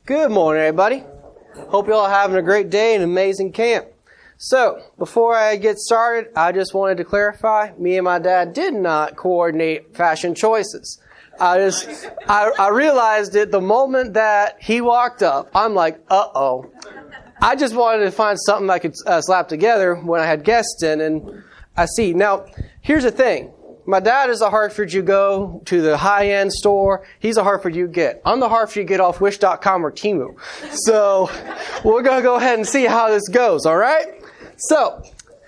Good morning, everybody. Hope you all having a great day and amazing camp. So, before I get started, I just wanted to clarify, me and my dad did not coordinate fashion choices. I realized it the moment that he walked up. I'm like, uh-oh. I just wanted to find something I could slap together when I had guests in, and I see. Now, here's the thing. My dad is a Hartford you go to the high-end store. He's a Hartford you get. I'm the Hartford you get off Wish.com or Temu. So, we're going to go ahead and see how this goes, all right? So,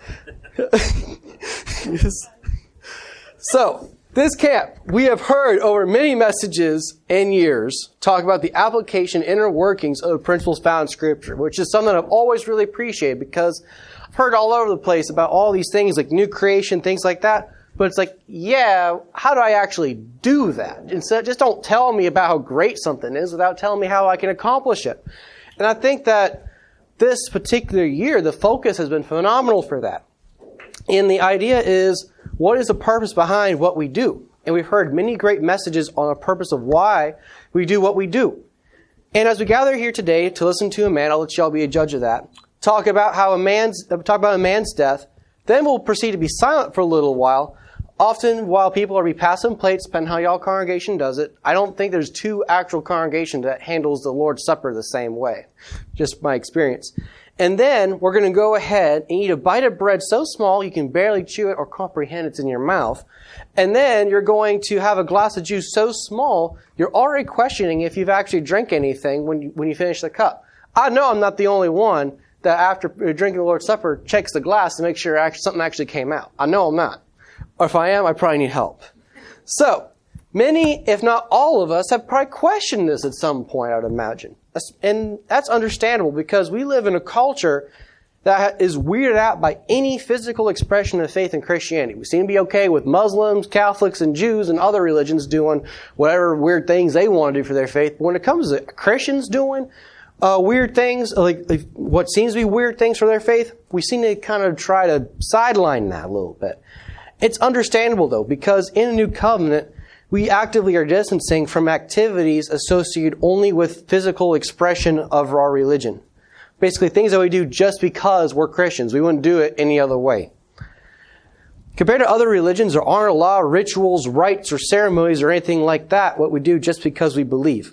this camp, we have heard over many messages and years talk about the application, inner workings of the principles found in Scripture, which is something I've always really appreciated because I've heard all over the place about all these things like new creation, things like that. But it's like, yeah, how do I actually do that? Instead, just don't tell me about how great something is without telling me how I can accomplish it. And I think that this particular year, the focus has been phenomenal for that. And the idea is, what is the purpose behind what we do? And we've heard many great messages on the purpose of why we do what we do. And as we gather here today to listen to a man, I'll let y'all be a judge of that, talk about a man's death, then we'll proceed to be silent for a little while. Often, while people are passing plates, depending how y'all congregation does it, I don't think there's two actual congregations that handles the Lord's Supper the same way. Just my experience. And then, we're going to go ahead and eat a bite of bread so small you can barely chew it or comprehend it's in your mouth. And then, you're going to have a glass of juice so small, you're already questioning if you've actually drank anything when you finish the cup. I know I'm not the only one that after drinking the Lord's Supper checks the glass to make sure something actually came out. I know I'm not. Or if I am, I probably need help. So, many, if not all of us, have probably questioned this at some point, I would imagine. And that's understandable because we live in a culture that is weirded out by any physical expression of faith in Christianity. We seem to be okay with Muslims, Catholics, and Jews and other religions doing whatever weird things they want to do for their faith. But when it comes to Christians doing weird things, like what seems to be weird things for their faith, we seem to kind of try to sideline that a little bit. It's understandable, though, because in a new covenant, we actively are distancing from activities associated only with physical expression of our religion. Basically, things that we do just because we're Christians. We wouldn't do it any other way. Compared to other religions, there aren't a lot of rituals, rites, or ceremonies or anything like that, what we do just because we believe.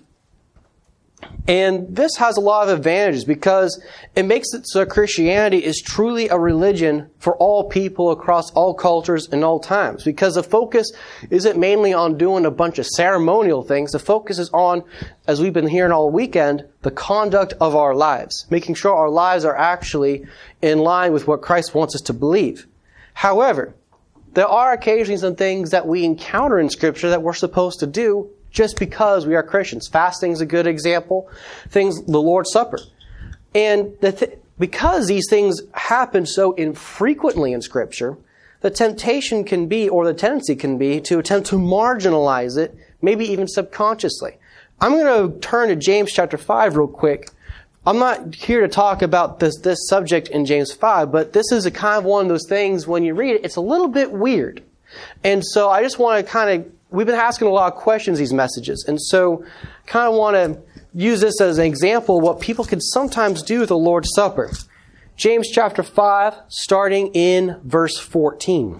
And this has a lot of advantages because it makes it so Christianity is truly a religion for all people across all cultures and all times. Because the focus isn't mainly on doing a bunch of ceremonial things. The focus is on, as we've been hearing all weekend, the conduct of our lives. Making sure our lives are actually in line with what Christ wants us to believe. However, there are occasionally some things that we encounter in Scripture that we're supposed to do just because we are Christians. Fasting is a good example. The Lord's Supper. And because these things happen so infrequently in Scripture, the temptation can be, or the tendency can be, to attempt to marginalize it, maybe even subconsciously. I'm going to turn to James chapter 5 real quick. I'm not here to talk about this subject in James 5, but this is a kind of one of those things, when you read it, it's a little bit weird. And so I just want to we've been asking a lot of questions, these messages. And so kind of want to use this as an example of what people can sometimes do with the Lord's Supper. James chapter 5, starting in verse 14.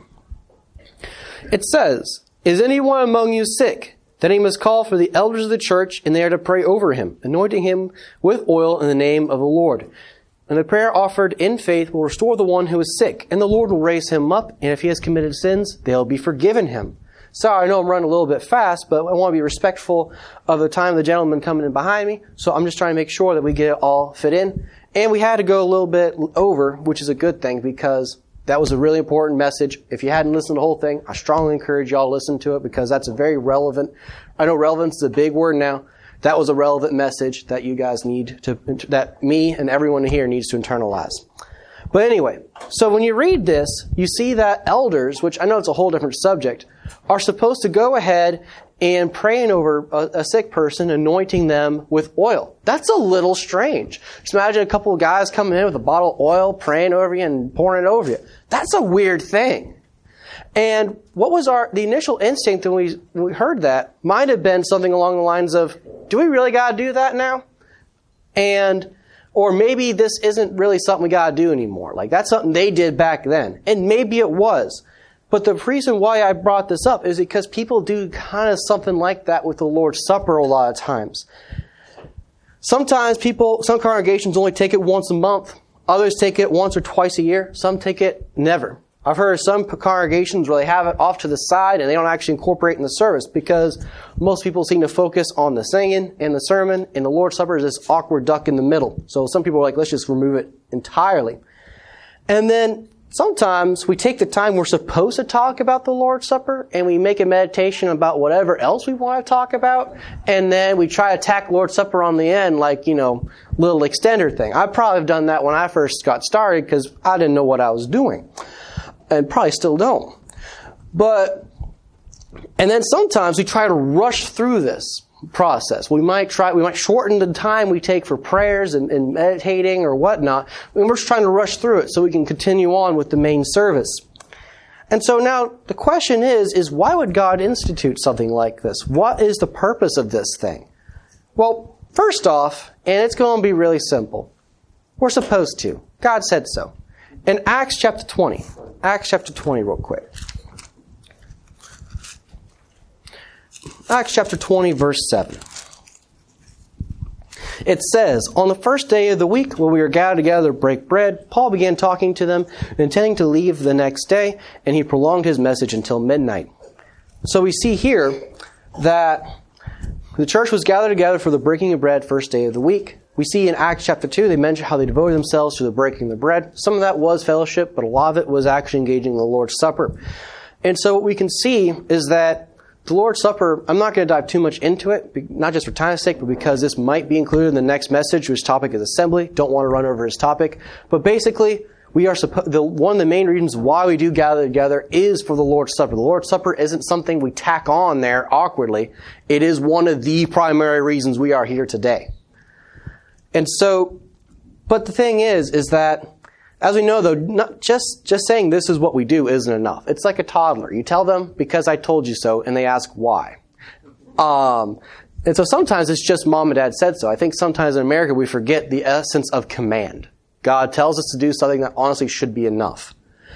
It says, "Is anyone among you sick? Then he must call for the elders of the church, and they are to pray over him, anointing him with oil in the name of the Lord. And the prayer offered in faith will restore the one who is sick, and the Lord will raise him up, and if he has committed sins, they'll be forgiven him." Sorry, I know I'm running a little bit fast, but I want to be respectful of the time of the gentleman coming in behind me. So I'm just trying to make sure that we get it all fit in. And we had to go a little bit over, which is a good thing because that was a really important message. If you hadn't listened to the whole thing, I strongly encourage y'all to listen to it because that's a very relevant. I know relevance is a big word now. That was a relevant message that you guys that me and everyone here needs to internalize. But anyway, so when you read this, you see that elders, which I know it's a whole different subject, are supposed to go ahead and praying over a sick person, anointing them with oil. That's a little strange. Just imagine a couple of guys coming in with a bottle of oil, praying over you and pouring it over you. That's a weird thing. And what was the initial instinct when we heard that might have been something along the lines of, do we really got to do that now? Or maybe this isn't really something we got to do anymore. Like, that's something they did back then. And maybe it was. But the reason why I brought this up is because people do kind of something like that with the Lord's Supper a lot of times. Sometimes some congregations only take it once a month. Others take it once or twice a year. Some take it never. I've heard of some congregations where they have it off to the side and they don't actually incorporate it in the service because most people seem to focus on the singing and the sermon, and the Lord's Supper is this awkward duck in the middle. So some people are like, let's just remove it entirely. And then sometimes we take the time we're supposed to talk about the Lord's Supper and we make a meditation about whatever else we want to talk about, and then we try to tack Lord's Supper on the end like, little extender thing. I probably have done that when I first got started because I didn't know what I was doing. And probably still don't. And then sometimes we try to rush through this process. We might shorten the time we take for prayers and meditating or whatnot. And we're just trying to rush through it so we can continue on with the main service. And so now the question is why would God institute something like this? What is the purpose of this thing? Well, first off, and it's going to be really simple, we're supposed to. God said so. In Acts chapter 20 real quick. Acts chapter 20, verse 7. It says, on the first day of the week, when we were gathered together to break bread, Paul began talking to them, intending to leave the next day, and he prolonged his message until midnight. So we see here that the church was gathered together for the breaking of bread first day of the week. We see in Acts chapter 2, they mention how they devoted themselves to the breaking of the bread. Some of that was fellowship, but a lot of it was actually engaging in the Lord's Supper. And so what we can see is that the Lord's Supper, I'm not going to dive too much into it, not just for time's sake, but because this might be included in the next message, which topic is assembly. Don't want to run over his topic. But basically, one of the main reasons why we do gather together is for the Lord's Supper. The Lord's Supper isn't something we tack on there awkwardly. It is one of the primary reasons we are here today. And so, but the thing is that, as we know though, not just saying this is what we do isn't enough. It's like a toddler. You tell them, because I told you so, and they ask why. And so sometimes it's just mom and dad said so. I think sometimes in America we forget the essence of command. God tells us to do something that honestly should be enough.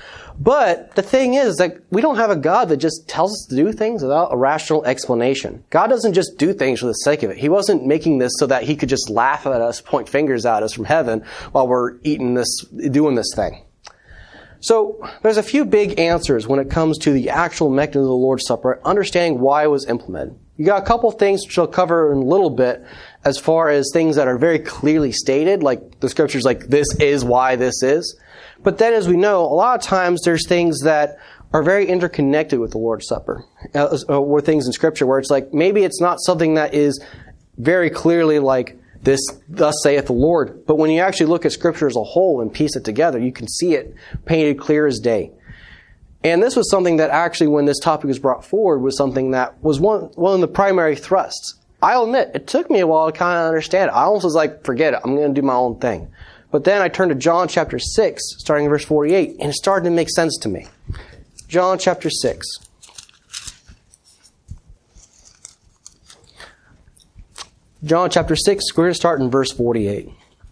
But the thing is that we don't have a God that just tells us to do things without a rational explanation. God doesn't just do things for the sake of it. He wasn't making this so that he could just laugh at us, point fingers at us from heaven while we're doing this thing. So there's a few big answers when it comes to the actual mechanism of the Lord's Supper, understanding why it was implemented. You got a couple things which I'll cover in a little bit as far as things that are very clearly stated, like the scriptures like this is why this is. But then, as we know, a lot of times there's things that are very interconnected with the Lord's Supper, or things in Scripture where it's like maybe it's not something that is very clearly like this, thus saith the Lord. But when you actually look at Scripture as a whole and piece it together, you can see it painted clear as day. And this was something that actually, when this topic was brought forward, was something that was one of the primary thrusts. I'll admit, it took me a while to kind of understand it. I almost was like, forget it, I'm going to do my own thing. But then I turned to John chapter 6, starting in verse 48, and it started to make sense to me. John chapter 6. John chapter 6, we're going to start in verse 48.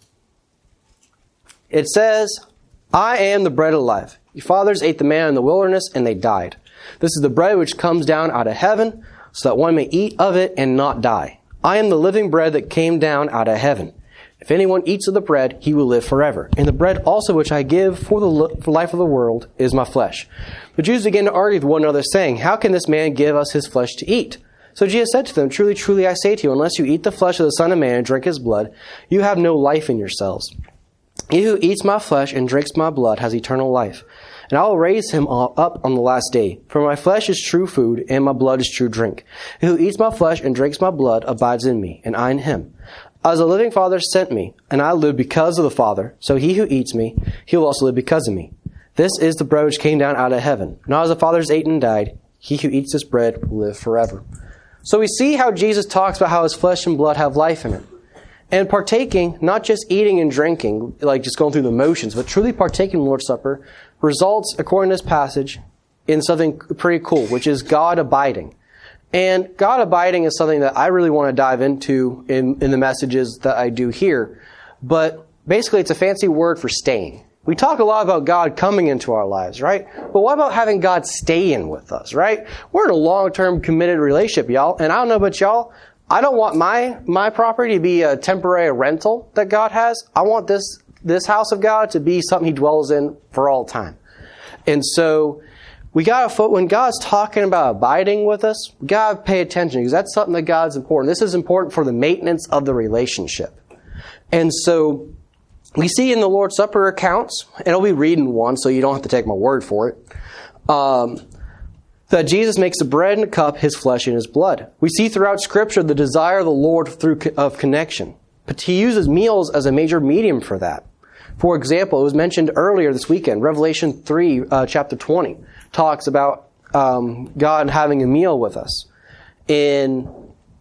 It says, I am the bread of life. Your fathers ate the manna in the wilderness, and they died. This is the bread which comes down out of heaven, so that one may eat of it and not die. I am the living bread that came down out of heaven. If anyone eats of the bread, he will live forever. And the bread also which I give for the life of the world is my flesh. The Jews began to argue with one another, saying, How can this man give us his flesh to eat? So Jesus said to them, Truly, truly, I say to you, unless you eat the flesh of the Son of Man and drink his blood, you have no life in yourselves. He who eats my flesh and drinks my blood has eternal life. And I will raise him up on the last day. For my flesh is true food, and my blood is true drink. He who eats my flesh and drinks my blood abides in me, and I in him. As the living Father sent me, and I live because of the Father, so he who eats me, he will also live because of me. This is the bread which came down out of heaven. Not as the fathers ate and died, he who eats this bread will live forever. So we see how Jesus talks about how his flesh and blood have life in it. And partaking, not just eating and drinking, like just going through the motions, but truly partaking in the Lord's Supper, results, according to this passage, in something pretty cool, which is God abiding. And God abiding is something that I really want to dive into in the messages that I do here. But basically, it's a fancy word for staying. We talk a lot about God coming into our lives, right? But what about having God stay in with us, right? We're in a long-term committed relationship, y'all. And I don't know about y'all, I don't want my property to be a temporary rental that God has. I want this house of God to be something He dwells in for all time. And so we gotta, when God's talking about abiding with us, we gotta pay attention because that's something that God's important. This is important for the maintenance of the relationship. And so we see in the Lord's Supper accounts, and I'll be reading one so you don't have to take my word for it, that Jesus makes the bread and the cup His flesh and His blood. We see throughout Scripture the desire of the Lord of connection. But He uses meals as a major medium for that. For example, it was mentioned earlier this weekend, Revelation 3, chapter 20, talks about God having a meal with us. In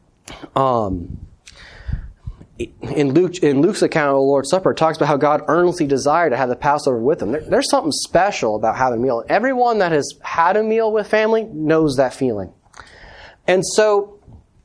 Luke's account of the Lord's Supper, it talks about how God earnestly desired to have the Passover with them. There's something special about having a meal. Everyone that has had a meal with family knows that feeling. And so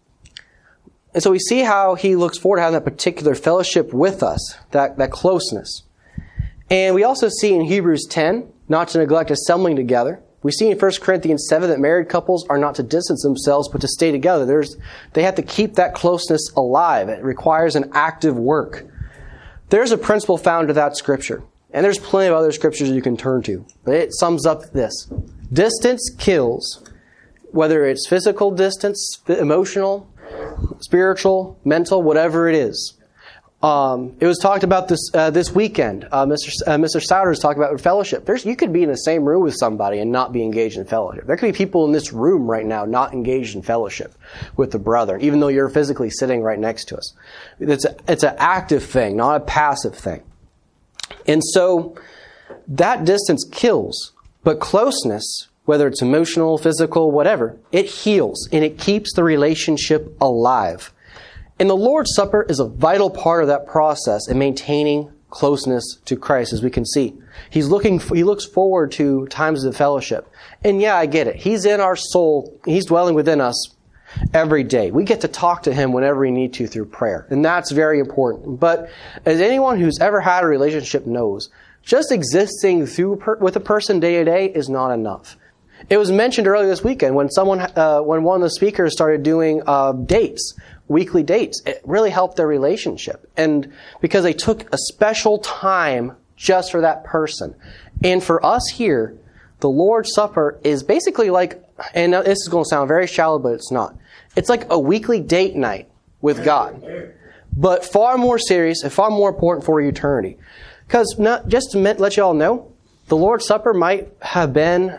we see how He looks forward to having that particular fellowship with us, that closeness. And we also see in Hebrews 10, not to neglect assembling together. We see in 1 Corinthians 7 that married couples are not to distance themselves, but to stay together. They have to keep that closeness alive. It requires an active work. There's a principle found to that Scripture. And there's plenty of other Scriptures you can turn to. But it sums up this. Distance kills. Whether it's physical distance, emotional, spiritual, mental, whatever it is. It was talked about this weekend. Mr. Souders talked about fellowship. You could be in the same room with somebody and not be engaged in fellowship. There could be people in this room right now not engaged in fellowship with the brethren, even though you're physically sitting right next to us. It's an active thing, not a passive thing. And so that distance kills, but closeness, whether it's emotional, physical, whatever, it heals and it keeps the relationship alive. And the Lord's Supper is a vital part of that process in maintaining closeness to Christ, as we can see. He looks forward to times of fellowship. And yeah, I get it. He's in our soul. He's dwelling within us every day. We get to talk to Him whenever we need to through prayer. And that's very important. But as anyone who's ever had a relationship knows, just existing with a person day to day is not enough. It was mentioned earlier this weekend when one of the speakers started doing weekly dates. It really helped their relationship. And because they took a special time just for that person. And for us here, the Lord's Supper is basically like, and this is going to sound very shallow, but it's not. It's like a weekly date night with God. But far more serious and far more important for eternity. Because just to let you all know, the Lord's Supper might have been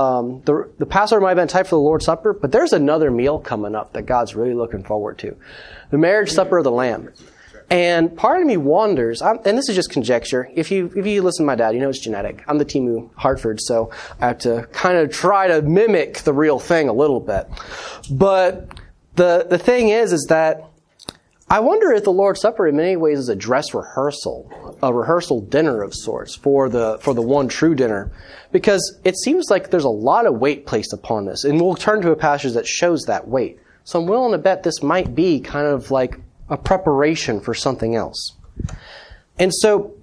the Passover might have been type for the Lord's Supper, but there's another meal coming up that God's really looking forward to. The marriage supper of the Lamb. And part of me wonders, and this is just conjecture, if you listen to my dad, you know it's genetic. I'm the Timu Hartford, so I have to kind of try to mimic the real thing a little bit. But the thing is that I wonder if the Lord's Supper in many ways is a dress rehearsal, a rehearsal dinner of sorts for the one true dinner. Because it seems like there's a lot of weight placed upon this. And we'll turn to a passage that shows that weight. So I'm willing to bet this might be kind of like a preparation for something else. And so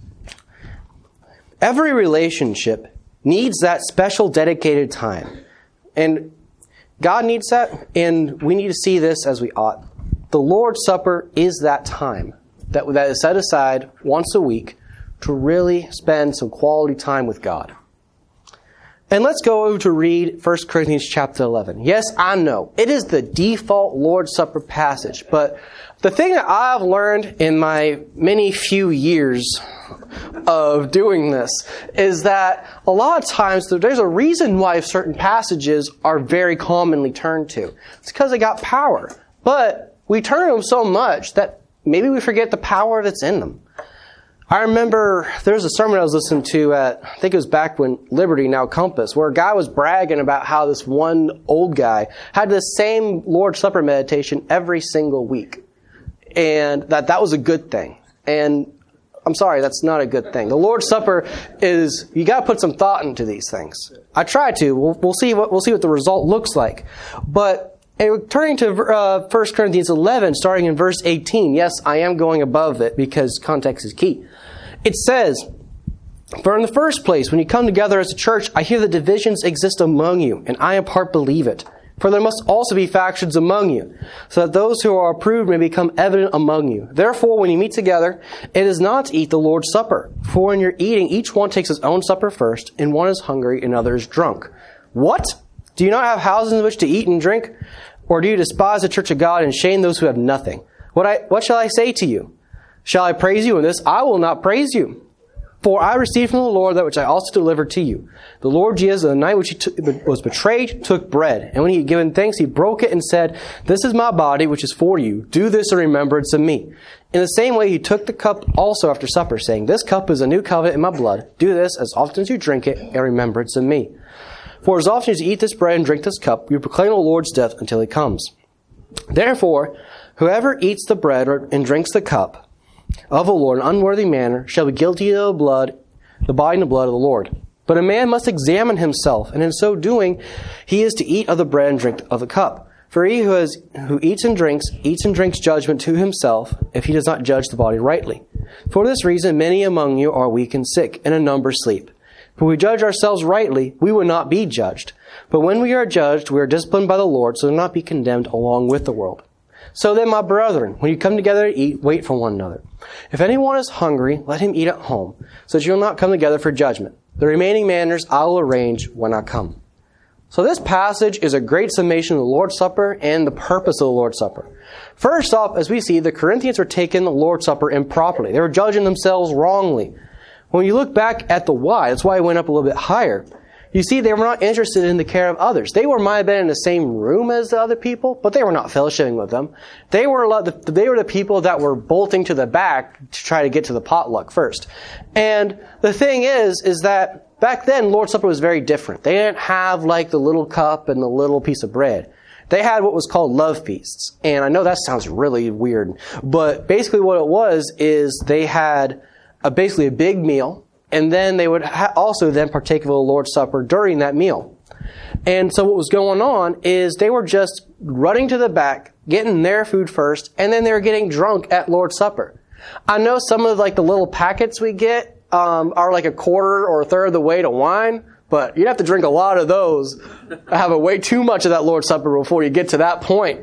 every relationship needs that special dedicated time. And God needs that, and we need to see this as we ought. The Lord's Supper is that time that is set aside once a week to really spend some quality time with God. And let's go over to read 1 Corinthians chapter 11. Yes, I know, it is the default Lord's Supper passage, but the thing that I've learned in my many few years of doing this is that a lot of times there's a reason why certain passages are very commonly turned to. It's because they got power. But we turn to them so much that maybe we forget the power that's in them. I remember there was a sermon I was listening to at, I think it was back when Liberty, now Compass, where a guy was bragging about how this one old guy had the same Lord's Supper meditation every single week. And that was a good thing. And I'm sorry, that's not a good thing. The Lord's Supper is, you got to put some thought into these things. I try to. We'll see what the result looks like. But And turning to 1 Corinthians 11, starting in verse 18. Yes, I am going above it because context is key. It says, "For in the first place, when you come together as a church, I hear that divisions exist among you, and I in part believe it. For there must also be factions among you, so that those who are approved may become evident among you. Therefore, when you meet together, it is not to eat the Lord's Supper. For when you're eating, each one takes his own supper first, and one is hungry and another is drunk. What? Do you not have houses in which to eat and drink? Or do you despise the church of God and shame those who have nothing? What shall I say to you? Shall I praise you in this? I will not praise you. For I received from the Lord that which I also delivered to you. The Lord Jesus, on the night which he was betrayed, took bread. And when he had given thanks, he broke it and said, 'This is my body, which is for you. Do this in remembrance of me.' In the same way, he took the cup also after supper, saying, 'This cup is a new covenant in my blood. Do this as often as you drink it in remembrance of me. For as often as you eat this bread and drink this cup, you proclaim the Lord's death until he comes. Therefore, whoever eats the bread and drinks the cup of the Lord in an unworthy manner shall be guilty of the body and the blood of the Lord. But a man must examine himself, and in so doing, he is to eat of the bread and drink of the cup. For he who eats and drinks judgment to himself, if he does not judge the body rightly. For this reason, many among you are weak and sick, and a number sleep. If we judge ourselves rightly, we will not be judged. But when we are judged, we are disciplined by the Lord, so do not be condemned along with the world. So then, my brethren, when you come together to eat, wait for one another. If anyone is hungry, let him eat at home, so that you will not come together for judgment. The remaining matters I will arrange when I come." So this passage is a great summation of the Lord's Supper and the purpose of the Lord's Supper. First off, as we see, the Corinthians were taking the Lord's Supper improperly. They were judging themselves wrongly. When you look back at the why, that's why it went up a little bit higher. You see, they were not interested in the care of others. They might have been in the same room as the other people, but they were not fellowshipping with them. They were the people that were bolting to the back to try to get to the potluck first. And the thing is that back then, Lord's Supper was very different. They didn't have like the little cup and the little piece of bread. They had what was called love feasts. And I know that sounds really weird, but basically what it was is they had basically a big meal, and then they would also then partake of the Lord's Supper during that meal. And so what was going on is they were just running to the back, getting their food first, and then they were getting drunk at Lord's Supper. I know some of like the little packets we get are like a quarter or a third of the way to wine, but you'd have to drink a lot of those, have way too much of that Lord's Supper before you get to that point.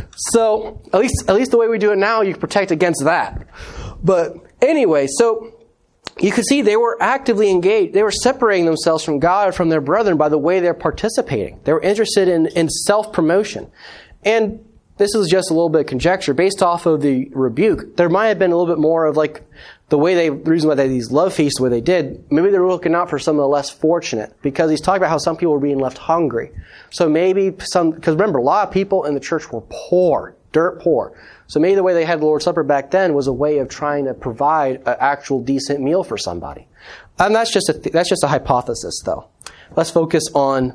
So at least the way we do it now, you can protect against that. But anyway, so you could see they were actively engaged. They were separating themselves from God, from their brethren, by the way they're participating. They were interested in self-promotion. And this is just a little bit of conjecture. Based off of the rebuke, there might have been a little bit more of like the reason why they had these love feasts the way they did. Maybe they were looking out for some of the less fortunate, because he's talking about how some people were being left hungry. So maybe because remember, a lot of people in the church were poor, dirt poor. So maybe the way they had the Lord's Supper back then was a way of trying to provide an actual decent meal for somebody. And that's just a hypothesis, though. Let's focus on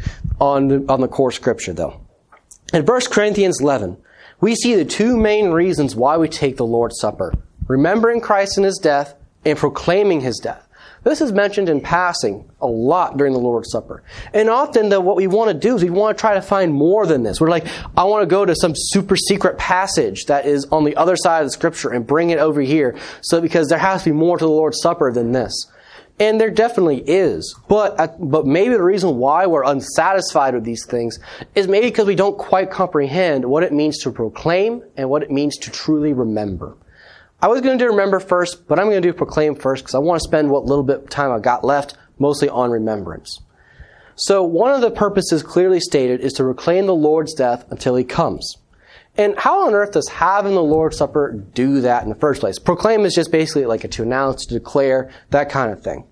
the core scripture, though. In 1 Corinthians 11, we see the two main reasons why we take the Lord's Supper: remembering Christ and his death and proclaiming his death. This is mentioned in passing a lot during the Lord's Supper. And often, what we want to do is we want to try to find more than this. We're like, I want to go to some super secret passage that is on the other side of the Scripture and bring it over here. So because there has to be more to the Lord's Supper than this. And there definitely is. But maybe the reason why we're unsatisfied with these things is maybe because we don't quite comprehend what it means to proclaim and what it means to truly remember. I was going to do remember first, but I'm going to do proclaim first because I want to spend what little bit of time I've got left mostly on remembrance. So one of the purposes clearly stated is to proclaim the Lord's death until he comes. And how on earth does having the Lord's Supper do that in the first place? Proclaim is just basically like to announce, to declare, that kind of thing.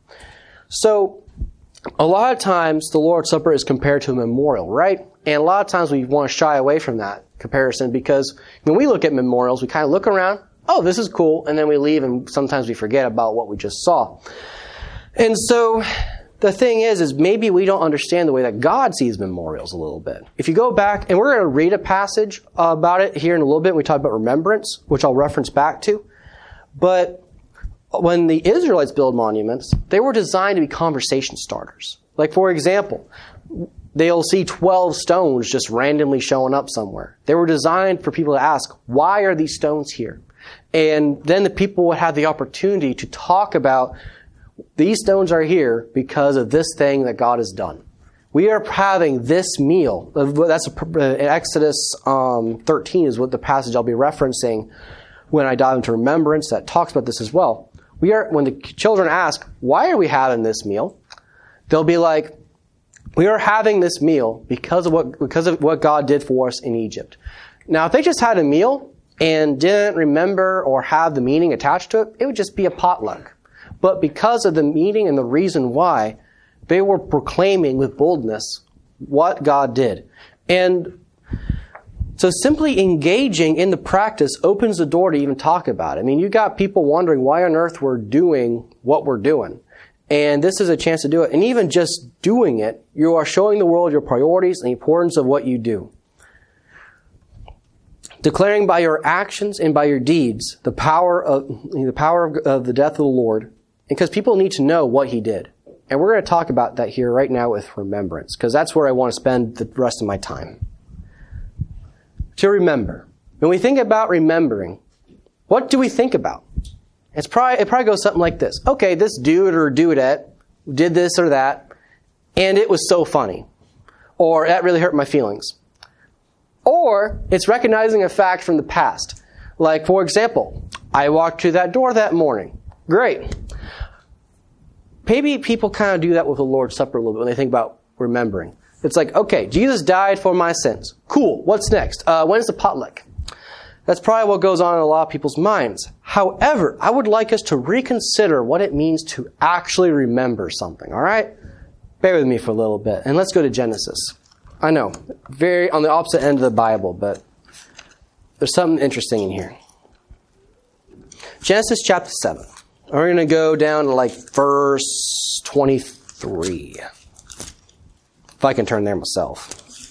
So a lot of times the Lord's Supper is compared to a memorial, right? And a lot of times we want to shy away from that comparison because when we look at memorials, we kind of look around, oh, this is cool, and then we leave and sometimes we forget about what we just saw. And so the thing is maybe we don't understand the way that God sees memorials a little bit. If you go back, and we're going to read a passage about it here in a little bit. We talk about remembrance, which I'll reference back to. But when the Israelites build monuments, they were designed to be conversation starters. Like, for example, they'll see 12 stones just randomly showing up somewhere. They were designed for people to ask, why are these stones here? And then the people would have the opportunity to talk about, these stones are here because of this thing that God has done. We are having this meal. That's Exodus 13 is what the passage I'll be referencing when I dive into remembrance that talks about this as well. When the children ask, why are we having this meal? They'll be like, we are having this meal because of what God did for us in Egypt. Now, if they just had a meal and didn't remember or have the meaning attached to it, it would just be a potluck. But because of the meaning and the reason why, they were proclaiming with boldness what God did. And so simply engaging in the practice opens the door to even talk about it. I mean, you got people wondering why on earth we're doing what we're doing. And this is a chance to do it. And even just doing it, you are showing the world your priorities and the importance of what you do. Declaring by your actions and by your deeds the power of the death of the Lord. Because people need to know what he did. And we're going to talk about that here right now with remembrance. Because that's where I want to spend the rest of my time. To remember. When we think about remembering, what do we think about? It probably goes something like this. Okay, this dude or dudette did this or that, and it was so funny. Or that really hurt my feelings. Or it's recognizing a fact from the past. Like, for example, I walked through that door that morning. Great. Maybe people kind of do that with the Lord's Supper a little bit when they think about remembering. It's like, okay, Jesus died for my sins. Cool. What's next? When's the potluck? That's probably what goes on in a lot of people's minds. However, I would like us to reconsider what it means to actually remember something, all right? Bear with me for a little bit, and let's go to Genesis. I know, very on the opposite end of the Bible, but there's something interesting in here. Genesis chapter 7. We're going to go down to verse 23. If I can turn there myself.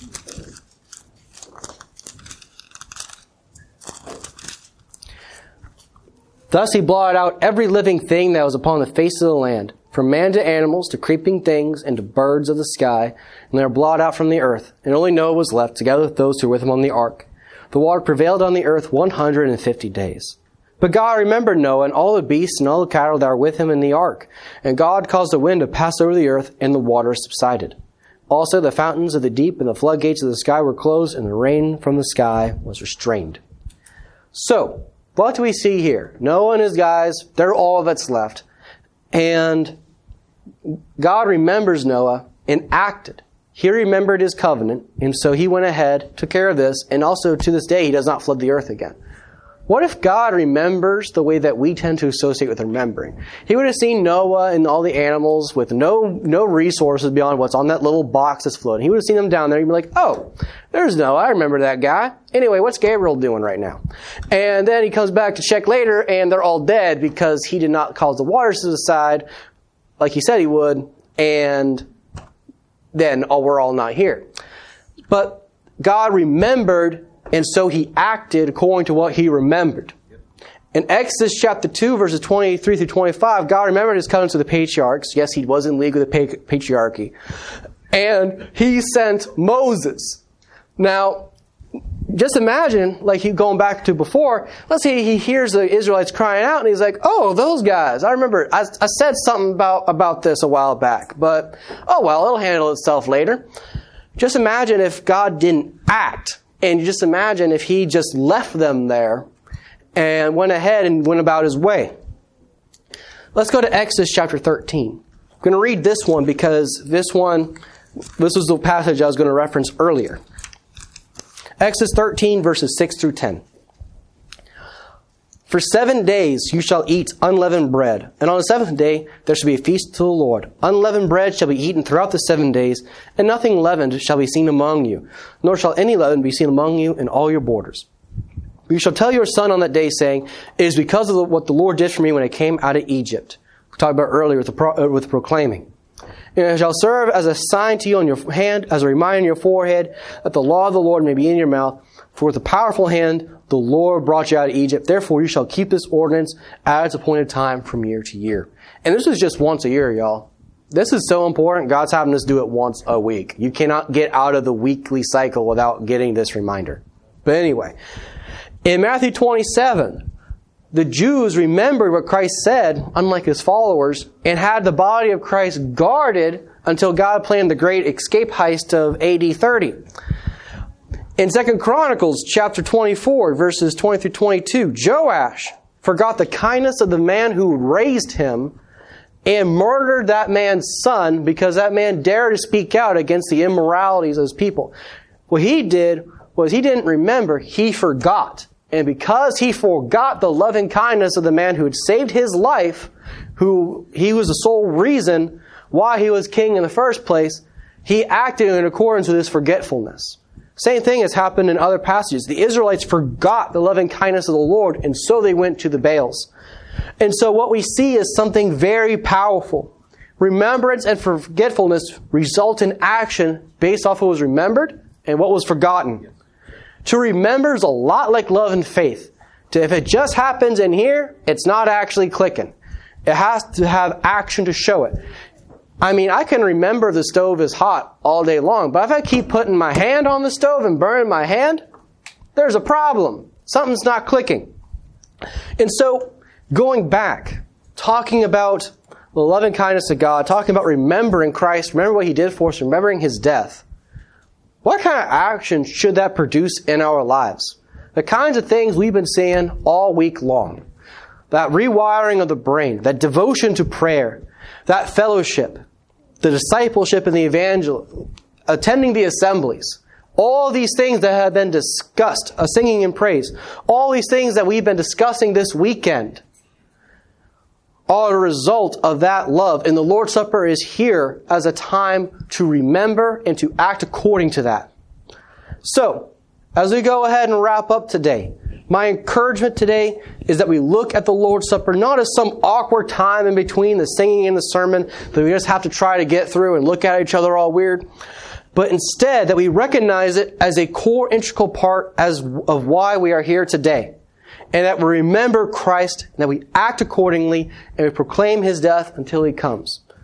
Thus he blotted out every living thing that was upon the face of the land, from man to animals, to creeping things, and to birds of the sky, and they were blotted out from the earth, and only Noah was left, together with those who were with him on the ark. The water prevailed on the earth 150 days. But God remembered Noah and all the beasts and all the cattle that were with him in the ark. And God caused the wind to pass over the earth, and the water subsided. Also the fountains of the deep and the floodgates of the sky were closed, and the rain from the sky was restrained. So, what do we see here? Noah and his guys, they're all that's left. And God remembers Noah and acted. He remembered his covenant, and so he went ahead, took care of this, and also to this day he does not flood the earth again. What if God remembers the way that we tend to associate with remembering? He would have seen Noah and all the animals with no resources beyond what's on that little box that's floating. He would have seen them down there. He'd be like, oh, there's Noah. I remember that guy. Anyway, what's Gabriel doing right now? And then he comes back to check later, and they're all dead because he did not cause the waters to subside like he said he would, and then, we're all not here. But God remembered, and so he acted according to what he remembered. In Exodus chapter 2, verses 23 through 25, God remembered his covenant to the patriarchs. Yes, he was in league with the patriarchy. And he sent Moses. Now, just imagine, going back to before, let's say he hears the Israelites crying out, and he's like, oh, those guys. I remember, I said something about this a while back, but, oh well, it'll handle itself later. Just imagine if God didn't act. And you just imagine if he just left them there and went ahead and went about his way. Let's go to Exodus chapter 13. I'm going to read this one because this was the passage I was going to reference earlier. Exodus 13, verses 6 through 10. For 7 days you shall eat unleavened bread, and on the seventh day there shall be a feast to the Lord. Unleavened bread shall be eaten throughout the 7 days, and nothing leavened shall be seen among you, nor shall any leaven be seen among you in all your borders. You shall tell your son on that day, saying, it is because of what the Lord did for me when I came out of Egypt. We talked about earlier with the proclaiming. And it shall serve as a sign to you on your hand, as a reminder on your forehead, that the law of the Lord may be in your mouth. For with a powerful hand the Lord brought you out of Egypt. Therefore you shall keep this ordinance at its appointed time from year to year. And this is just once a year, y'all. This is so important. God's having us do it once a week. You cannot get out of the weekly cycle without getting this reminder. But anyway, in Matthew 27, the Jews remembered what Christ said, unlike his followers, and had the body of Christ guarded until God planned the great escape heist of AD 30. In 2 Chronicles chapter 24, verses 20 through 22, Joash forgot the kindness of the man who raised him and murdered that man's son because that man dared to speak out against the immoralities of his people. What he did was he didn't remember, he forgot. And because he forgot the loving kindness of the man who had saved his life, who he was the sole reason why he was king in the first place, he acted in accordance with his forgetfulness. Same thing has happened in other passages. The Israelites forgot the loving kindness of the Lord, and so they went to the Baals. And so what we see is something very powerful. Remembrance and forgetfulness result in action based off what was remembered and what was forgotten. To remember is a lot like love and faith. If it just happens in here, it's not actually clicking. It has to have action to show it. I mean, I can remember the stove is hot all day long, but if I keep putting my hand on the stove and burning my hand, there's a problem. Something's not clicking. And so, going back, talking about the loving kindness of God, talking about remembering Christ, remember what He did for us, remembering His death. What kind of action should that produce in our lives? The kinds of things we've been seeing all week long. That rewiring of the brain, that devotion to prayer, that fellowship, the discipleship and the evangel, attending the assemblies, all these things that have been discussed, singing in praise, all these things that we've been discussing this weekend are a result of that love. And the Lord's Supper is here as a time to remember and to act according to that. So, as we go ahead and wrap up today, my encouragement today is that we look at the Lord's Supper not as some awkward time in between the singing and the sermon that we just have to try to get through and look at each other all weird, but instead that we recognize it as a core integral part of why we are here today. And that we remember Christ, and that we act accordingly, and we proclaim His death until He comes.